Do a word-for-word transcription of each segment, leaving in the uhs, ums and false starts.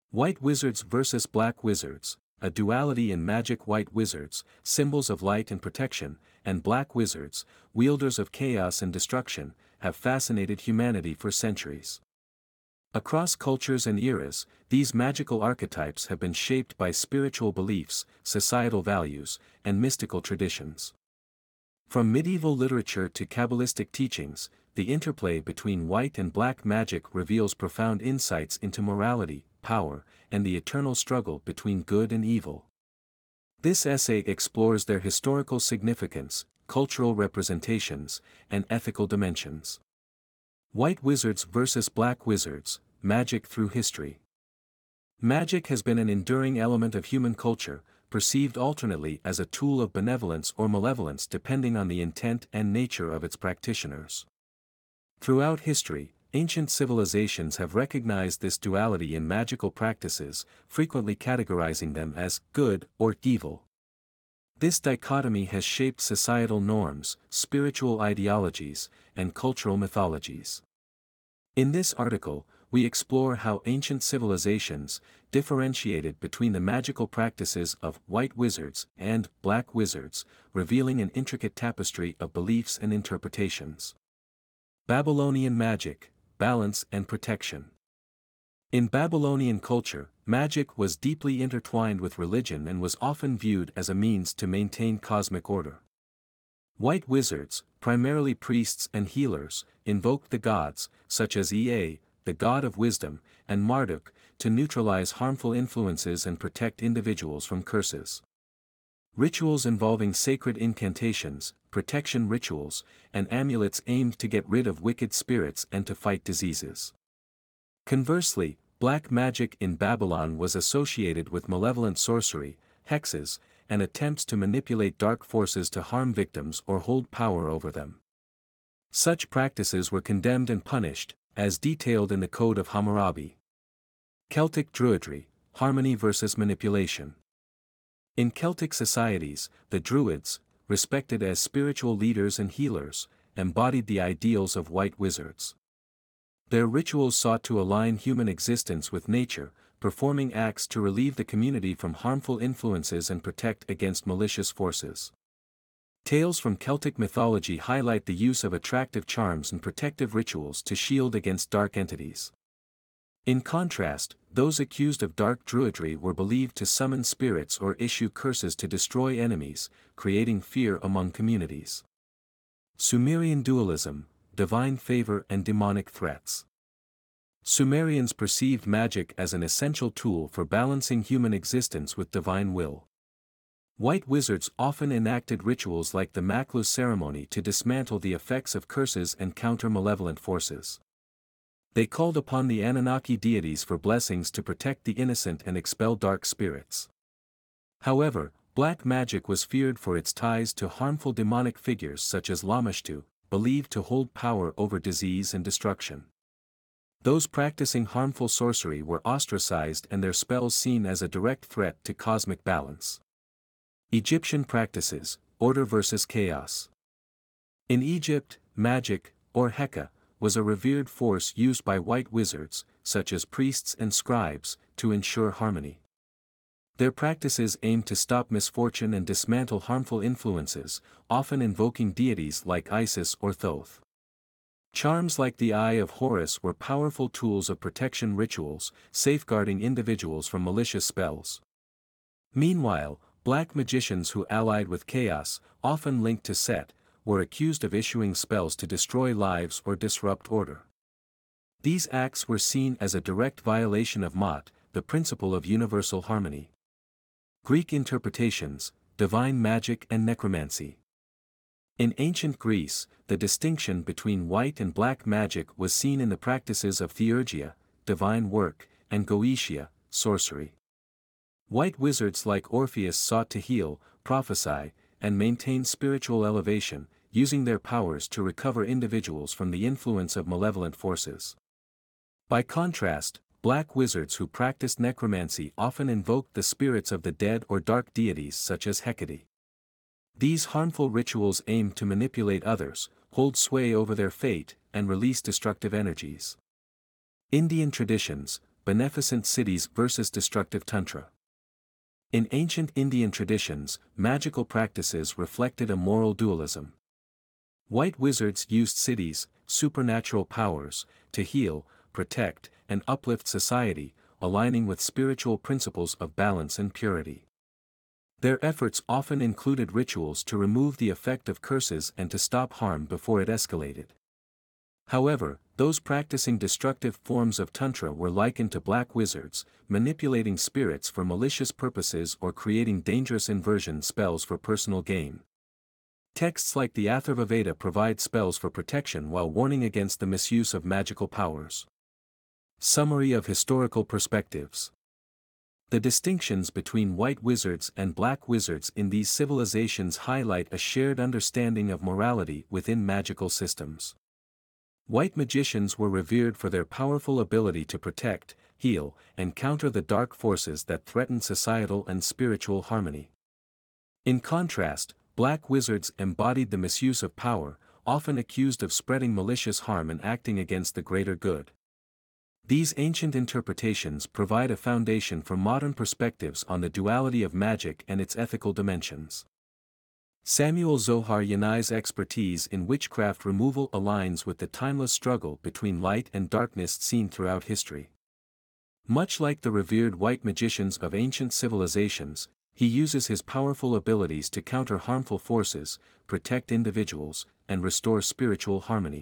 White wizards versus black wizards, a duality in magic. White wizards, symbols of light and protection, and black wizards, wielders of chaos and destruction, have fascinated humanity for centuries. Across cultures and eras, these magical archetypes have been shaped by spiritual beliefs, societal values, and mystical traditions. From medieval literature to Kabbalistic teachings, the interplay between white and black magic reveals profound insights into morality, power, and the eternal struggle between good and evil. This essay explores their historical significance, cultural representations, and ethical dimensions. White wizards versus black wizards, magic through history. Magic has been an enduring element of human culture, perceived alternately as a tool of benevolence or malevolence depending on the intent and nature of its practitioners. Throughout history, ancient civilizations have recognized this duality in magical practices, frequently categorizing them as good or evil. This dichotomy has shaped societal norms, spiritual ideologies, and cultural mythologies. In this article, we explore how ancient civilizations differentiated between the magical practices of white wizards and black wizards, revealing an intricate tapestry of beliefs and interpretations. Babylonian magic, balance and protection. In Babylonian culture, magic was deeply intertwined with religion and was often viewed as a means to maintain cosmic order. White wizards, primarily priests and healers, invoked the gods, such as Ea, the god of wisdom, and Marduk, to neutralize harmful influences and protect individuals from curses. Rituals involving sacred incantations, protection rituals, and amulets aimed to get rid of wicked spirits and to fight diseases. Conversely, black magic in Babylon was associated with malevolent sorcery, hexes, and attempts to manipulate dark forces to harm victims or hold power over them. Such practices were condemned and punished, as detailed in the Code of Hammurabi. Celtic Druidry, harmony versus manipulation. In Celtic societies, the Druids, respected as spiritual leaders and healers, embodied the ideals of white wizards. Their rituals sought to align human existence with nature, performing acts to relieve the community from harmful influences and protect against malicious forces. Tales from Celtic mythology highlight the use of attractive charms and protective rituals to shield against dark entities. In contrast, those accused of dark druidry were believed to summon spirits or issue curses to destroy enemies, creating fear among communities. Sumerian dualism, divine favor and demonic threats. Sumerians perceived magic as an essential tool for balancing human existence with divine will. White wizards often enacted rituals like the Maklus ceremony to dismantle the effects of curses and counter malevolent forces. They called upon the Anunnaki deities for blessings to protect the innocent and expel dark spirits. However, black magic was feared for its ties to harmful demonic figures such as Lamashtu, believed to hold power over disease and destruction. Those practicing harmful sorcery were ostracized and their spells seen as a direct threat to cosmic balance. Egyptian practices, order versus chaos. In Egypt, magic, or Heka, was a revered force used by white wizards, such as priests and scribes, to ensure harmony. Their practices aimed to stop misfortune and dismantle harmful influences, often invoking deities like Isis or Thoth. Charms like the Eye of Horus were powerful tools of protection rituals, safeguarding individuals from malicious spells. Meanwhile, black magicians who allied with chaos, often linked to Set, were accused of issuing spells to destroy lives or disrupt order. These acts were seen as a direct violation of Ma'at, the principle of universal harmony. Greek interpretations, divine magic and necromancy. In ancient Greece, the distinction between white and black magic was seen in the practices of theurgia, divine work, and goetia, sorcery. White wizards like Orpheus sought to heal, prophesy, and maintain spiritual elevation, using their powers to recover individuals from the influence of malevolent forces. By contrast, black wizards who practiced necromancy often invoked the spirits of the dead or dark deities such as Hecate. These harmful rituals aimed to manipulate others, hold sway over their fate, and release destructive energies. Indian traditions, beneficent cities versus destructive tantra. In ancient Indian traditions, magical practices reflected a moral dualism. White wizards used cities, supernatural powers, to heal, protect, and uplift society, aligning with spiritual principles of balance and purity. Their efforts often included rituals to remove the effect of curses and to stop harm before it escalated. However, those practicing destructive forms of tantra were likened to black wizards, manipulating spirits for malicious purposes or creating dangerous inversion spells for personal gain. Texts like the Atharva Veda provide spells for protection while warning against the misuse of magical powers. Summary of historical perspectives. The distinctions between white wizards and black wizards in these civilizations highlight a shared understanding of morality within magical systems. White magicians were revered for their powerful ability to protect, heal, and counter the dark forces that threatened societal and spiritual harmony. In contrast, black wizards embodied the misuse of power, often accused of spreading malicious harm and acting against the greater good. These ancient interpretations provide a foundation for modern perspectives on the duality of magic and its ethical dimensions. Samuel Zohar Yanai's expertise in witchcraft removal aligns with the timeless struggle between light and darkness seen throughout history. Much like the revered white magicians of ancient civilizations, he uses his powerful abilities to counter harmful forces, protect individuals, and restore spiritual harmony.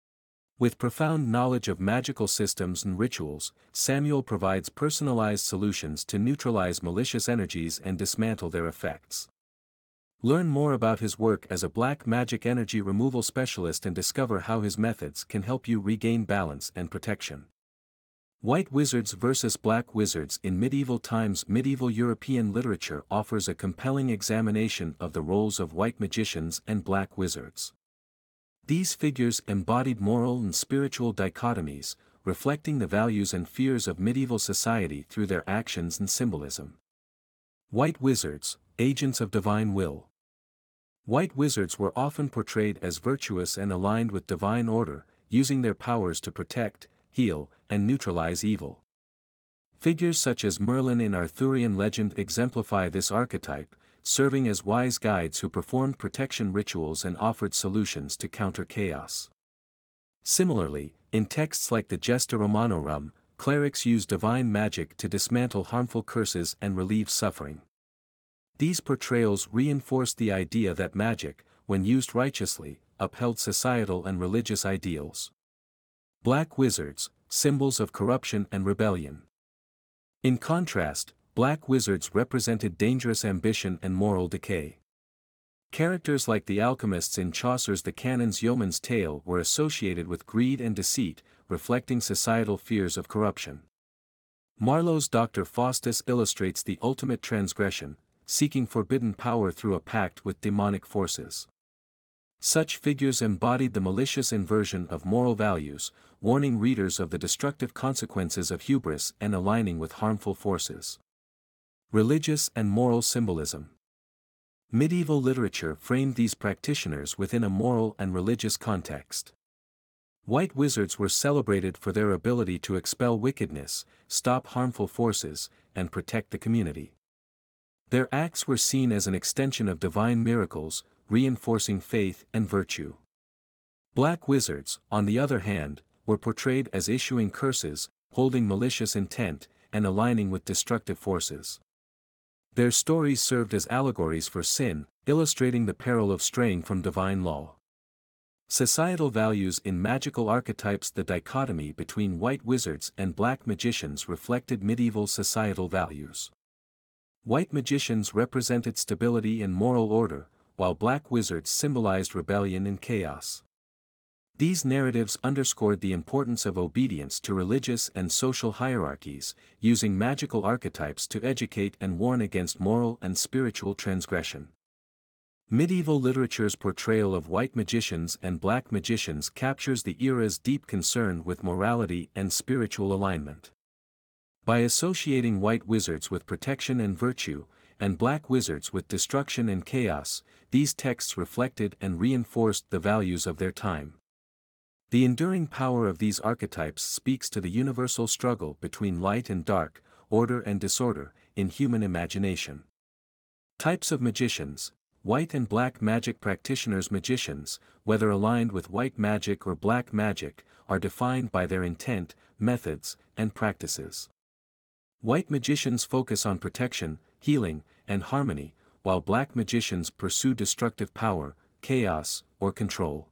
With profound knowledge of magical systems and rituals, Samuel provides personalized solutions to neutralize malicious energies and dismantle their effects. Learn more about his work as a black magic energy removal specialist and discover how his methods can help you regain balance and protection. White wizards versus black wizards in medieval times. Medieval European literature offers a compelling examination of the roles of white magicians and black wizards. These figures embodied moral and spiritual dichotomies, reflecting the values and fears of medieval society through their actions and symbolism. White wizards, agents of divine will. White wizards were often portrayed as virtuous and aligned with divine order, using their powers to protect, heal, and neutralize evil. Figures such as Merlin in Arthurian legend exemplify this archetype, serving as wise guides who performed protection rituals and offered solutions to counter chaos. Similarly, in texts like the Gesta Romanorum, clerics use divine magic to dismantle harmful curses and relieve suffering. These portrayals reinforce the idea that magic, when used righteously, upheld societal and religious ideals. Black wizards, symbols of corruption and rebellion. In contrast, black wizards represented dangerous ambition and moral decay. Characters like the alchemists in Chaucer's The Canon's Yeoman's Tale were associated with greed and deceit, reflecting societal fears of corruption. Marlowe's Doctor Faustus illustrates the ultimate transgression, seeking forbidden power through a pact with demonic forces. Such figures embodied the malicious inversion of moral values, warning readers of the destructive consequences of hubris and aligning with harmful forces. Religious and moral symbolism. Medieval literature framed these practitioners within a moral and religious context. White wizards were celebrated for their ability to expel wickedness, stop harmful forces, and protect the community. Their acts were seen as an extension of divine miracles, reinforcing faith and virtue. Black wizards, on the other hand, were portrayed as issuing curses, holding malicious intent, and aligning with destructive forces. Their stories served as allegories for sin, illustrating the peril of straying from divine law. Societal values in magical archetypes. The dichotomy between white wizards and black magicians reflected medieval societal values. White magicians represented stability and moral order, while black wizards symbolized rebellion and chaos. These narratives underscored the importance of obedience to religious and social hierarchies, using magical archetypes to educate and warn against moral and spiritual transgression. Medieval literature's portrayal of white magicians and black magicians captures the era's deep concern with morality and spiritual alignment. By associating white wizards with protection and virtue, and black wizards with destruction and chaos, these texts reflected and reinforced the values of their time. The enduring power of these archetypes speaks to the universal struggle between light and dark, order and disorder, in human imagination. Types of magicians. White and black magic practitioners. Magicians, whether aligned with white magic or black magic, are defined by their intent, methods, and practices. White magicians focus on protection, healing, and harmony, while black magicians pursue destructive power, chaos, or control.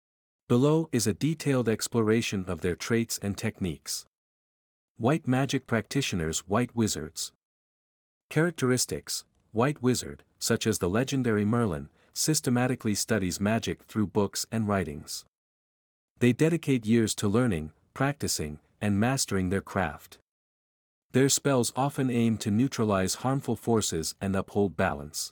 Below is a detailed exploration of their traits and techniques. White magic practitioners. White wizards. Characteristics. White wizard, such as the legendary Merlin, systematically studies magic through books and writings. They dedicate years to learning, practicing, and mastering their craft. Their spells often aim to neutralize harmful forces and uphold balance.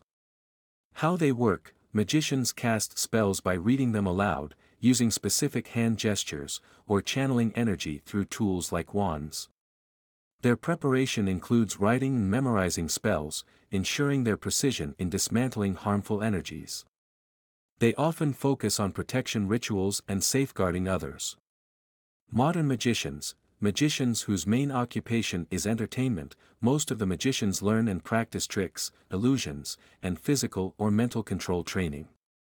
How they work. Magicians cast spells by reading them aloud, using specific hand gestures, or channeling energy through tools like wands. Their preparation includes writing and memorizing spells, ensuring their precision in dismantling harmful energies. They often focus on protection rituals and safeguarding others. Modern magicians. Magicians whose main occupation is entertainment. Most of the magicians learn and practice tricks, illusions, and physical or mental control training.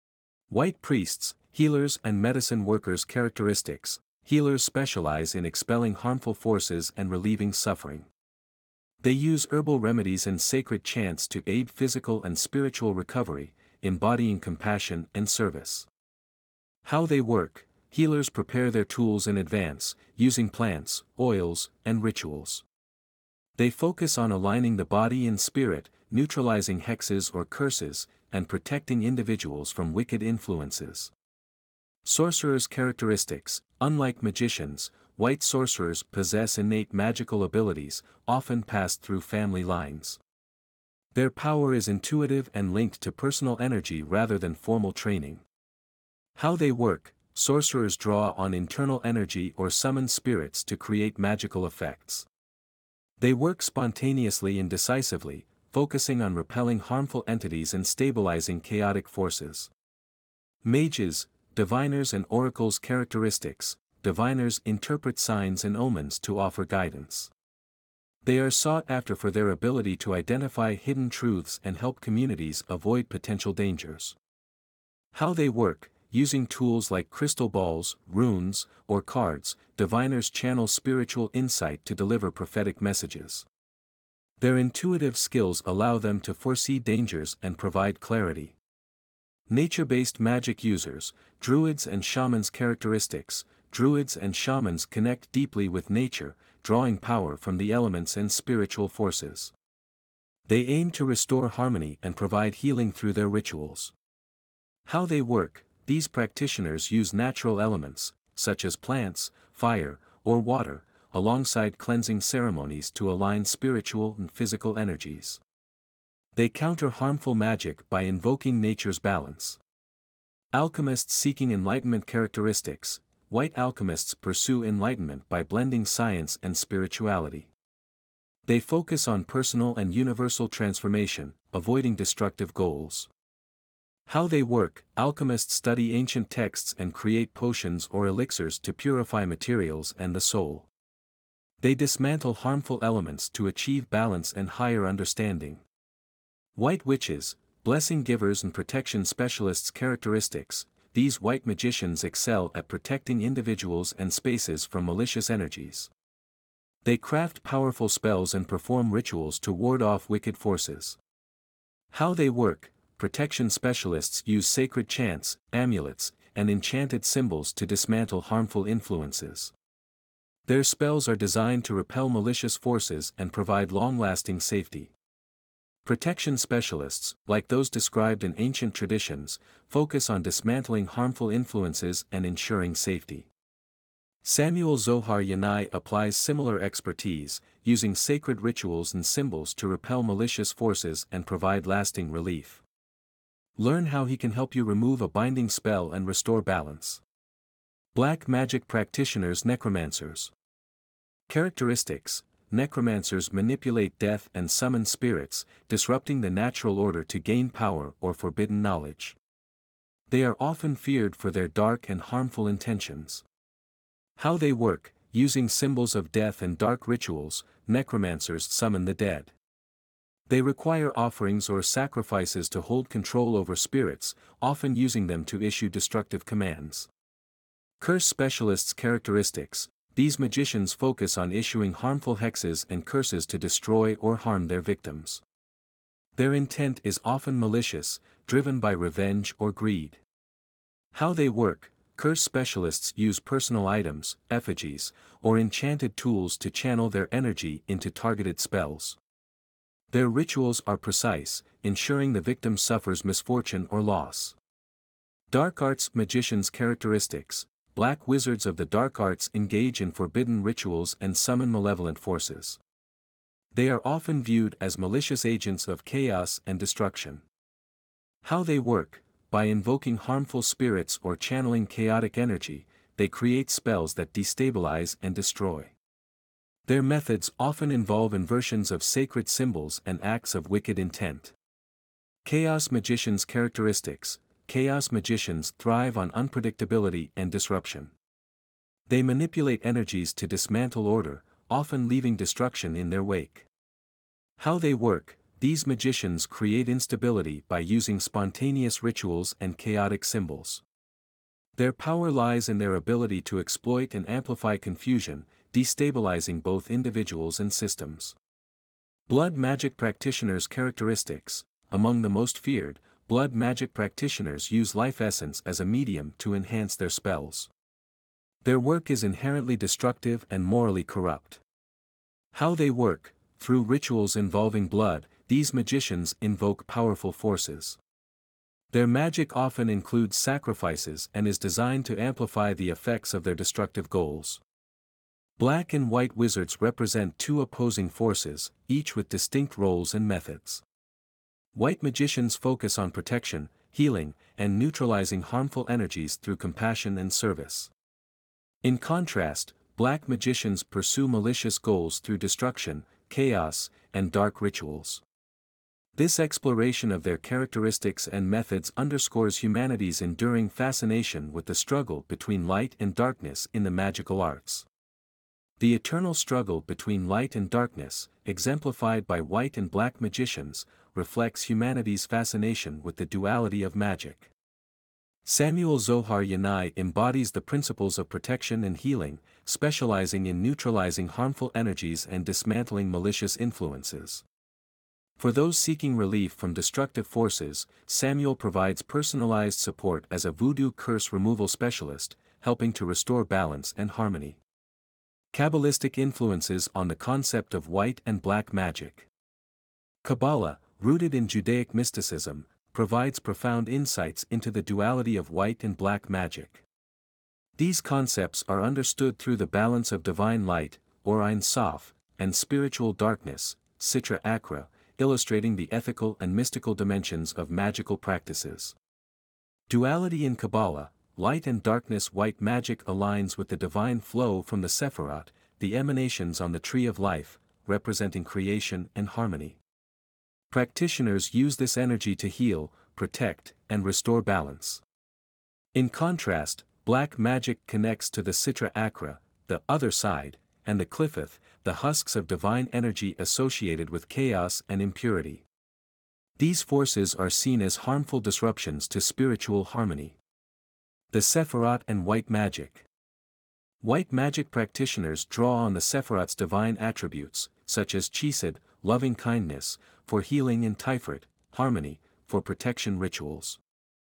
White priests, healers and medicine workers. Characteristics. Healers specialize in expelling harmful forces and relieving suffering. They use herbal remedies and sacred chants to aid physical and spiritual recovery, embodying compassion and service. How they work. Healers prepare their tools in advance, using plants, oils, and rituals. They focus on aligning the body and spirit, neutralizing hexes or curses, and protecting individuals from wicked influences. Sorcerers. Characteristics. Unlike magicians, white sorcerers possess innate magical abilities, often passed through family lines. Their power is intuitive and linked to personal energy rather than formal training. How they work. Sorcerers draw on internal energy or summon spirits to create magical effects. They work spontaneously and decisively, focusing on repelling harmful entities and stabilizing chaotic forces. Mages, diviners and oracles. Characteristics. Diviners interpret signs and omens to offer guidance. They are sought after for their ability to identify hidden truths and help communities avoid potential dangers. How they work. Using tools like crystal balls, runes, or cards, diviners channel spiritual insight to deliver prophetic messages. Their intuitive skills allow them to foresee dangers and provide clarity. Nature-based magic users, druids and shamans. Characteristics. Druids and shamans connect deeply with nature, drawing power from the elements and spiritual forces. They aim to restore harmony and provide healing through their rituals. How they work. These practitioners use natural elements, such as plants, fire, or water, alongside cleansing ceremonies to align spiritual and physical energies. They counter harmful magic by invoking nature's balance. Alchemists seeking enlightenment. Characteristics. White alchemists pursue enlightenment by blending science and spirituality. They focus on personal and universal transformation, avoiding destructive goals. How they work. Alchemists study ancient texts and create potions or elixirs to purify materials and the soul. They dismantle harmful elements to achieve balance and higher understanding. White witches, blessing givers and protection specialists. Characteristics. These white magicians excel at protecting individuals and spaces from malicious energies. They craft powerful spells and perform rituals to ward off wicked forces. How they work. Protection specialists use sacred chants, amulets, and enchanted symbols to dismantle harmful influences. Their spells are designed to repel malicious forces and provide long-lasting safety. Protection specialists, like those described in ancient traditions, focus on dismantling harmful influences and ensuring safety. Samuel Zohar Yanai applies similar expertise, using sacred rituals and symbols to repel malicious forces and provide lasting relief. Learn how he can help you remove a binding spell and restore balance. Black magic practitioners. Necromancers. Characteristics. Necromancers manipulate death and summon spirits, disrupting the natural order to gain power or forbidden knowledge. They are often feared for their dark and harmful intentions. How they work: using symbols of death and dark rituals, necromancers summon the dead. They require offerings or sacrifices to hold control over spirits, often using them to issue destructive commands. Curse specialists' characteristics: these magicians focus on issuing harmful hexes and curses to destroy or harm their victims. Their intent is often malicious, driven by revenge or greed. How they work: curse specialists use personal items, effigies, or enchanted tools to channel their energy into targeted spells. Their rituals are precise, ensuring the victim suffers misfortune or loss. Dark arts magicians' characteristics: black wizards of the dark arts engage in forbidden rituals and summon malevolent forces. They are often viewed as malicious agents of chaos and destruction. How they work: by invoking harmful spirits or channeling chaotic energy, they create spells that destabilize and destroy. Their methods often involve inversions of sacred symbols and acts of wicked intent. Chaos magicians' characteristics: chaos magicians thrive on unpredictability and disruption. They manipulate energies to dismantle order, often leaving destruction in their wake. How they work: these magicians create instability by using spontaneous rituals and chaotic symbols. Their power lies in their ability to exploit and amplify confusion, destabilizing both individuals and systems. Blood magic practitioners' characteristics: among the most feared, blood magic practitioners use life essence as a medium to enhance their spells. Their work is inherently destructive and morally corrupt. How they work: through rituals involving blood, these magicians invoke powerful forces. Their magic often includes sacrifices and is designed to amplify the effects of their destructive goals. Black and white wizards represent two opposing forces, each with distinct roles and methods. White magicians focus on protection, healing, and neutralizing harmful energies through compassion and service. In contrast, black magicians pursue malicious goals through destruction, chaos, and dark rituals. This exploration of their characteristics and methods underscores humanity's enduring fascination with the struggle between light and darkness in the magical arts. The eternal struggle between light and darkness, exemplified by white and black magicians, reflects humanity's fascination with the duality of magic. Samuel Zohar Yanai embodies the principles of protection and healing, specializing in neutralizing harmful energies and dismantling malicious influences. For those seeking relief from destructive forces, Samuel provides personalized support as a voodoo curse removal specialist, helping to restore balance and harmony. Kabbalistic influences on the concept of white and black magic. Kabbalah, rooted in Judaic mysticism, provides profound insights into the duality of white and black magic. These concepts are understood through the balance of divine light, or Ein Sof, and spiritual darkness, Sitra Achra, illustrating the ethical and mystical dimensions of magical practices. Duality in Kabbalah: light and darkness. White magic aligns with the divine flow from the Sephirot, the emanations on the tree of life, representing creation and harmony. Practitioners use this energy to heal, protect, and restore balance. In contrast, black magic connects to the Sitra Achra, the other side, and the Qliphoth, the husks of divine energy associated with chaos and impurity. These forces are seen as harmful disruptions to spiritual harmony. The Sephirot and white magic. White magic practitioners draw on the Sephirot's divine attributes, such as Chesed, loving kindness, for healing, and Tiferet, harmony, for protection rituals.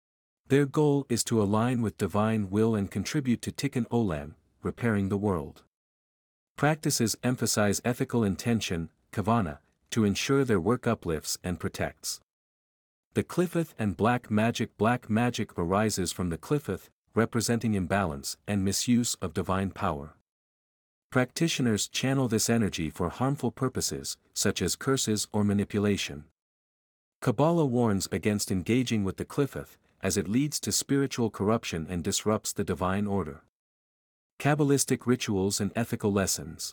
Their goal is to align with divine will and contribute to Tikkun Olam, repairing the world. Practices emphasize ethical intention, kavanah, to ensure their work uplifts and protects. The Qliphoth and black magic. Black magic arises from the Qliphoth, representing imbalance and misuse of divine power. Practitioners channel this energy for harmful purposes, such as curses or manipulation. Kabbalah warns against engaging with the Qliphoth, as it leads to spiritual corruption and disrupts the divine order. Kabbalistic rituals and ethical lessons.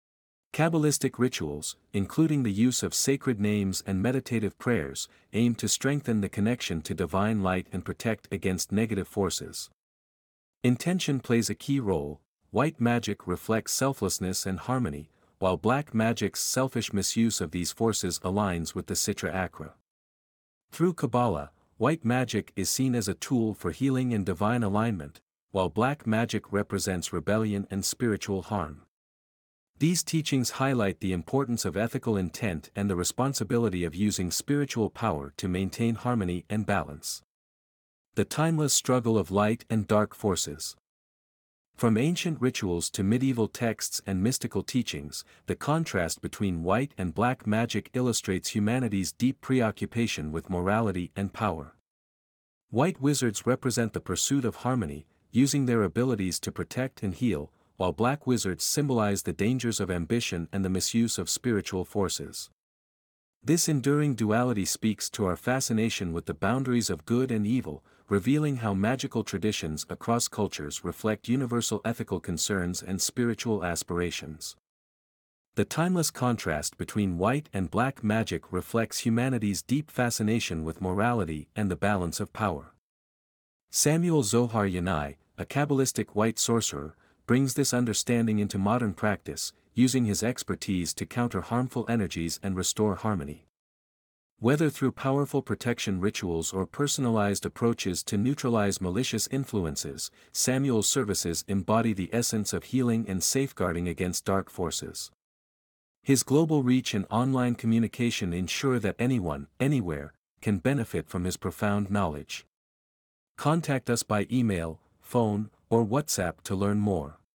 Kabbalistic rituals, including the use of sacred names and meditative prayers, aim to strengthen the connection to divine light and protect against negative forces. Intention plays a key role. white magic reflects selflessness and harmony, while black magic's selfish misuse of these forces aligns with the Sitra Achra. Through Kabbalah, white magic is seen as a tool for healing and divine alignment, while black magic represents rebellion and spiritual harm. These teachings highlight the importance of ethical intent and the responsibility of using spiritual power to maintain harmony and balance. The timeless struggle of light and dark forces. From ancient rituals to medieval texts and mystical teachings, the contrast between white and black magic illustrates humanity's deep preoccupation with morality and power. White wizards represent the pursuit of harmony, using their abilities to protect and heal, while black wizards symbolize the dangers of ambition and the misuse of spiritual forces. This enduring duality speaks to our fascination with the boundaries of good and evil, revealing how magical traditions across cultures reflect universal ethical concerns and spiritual aspirations. The timeless contrast between white and black magic reflects humanity's deep fascination with morality and the balance of power. Samuel Zohar Yanai, a Kabbalistic white sorcerer, brings this understanding into modern practice, using his expertise to counter harmful energies and restore harmony. Whether through powerful protection rituals or personalized approaches to neutralize malicious influences, Samuel's services embody the essence of healing and safeguarding against dark forces. His global reach and online communication ensure that anyone, anywhere, can benefit from his profound knowledge. Contact us by email, phone, or WhatsApp to learn more.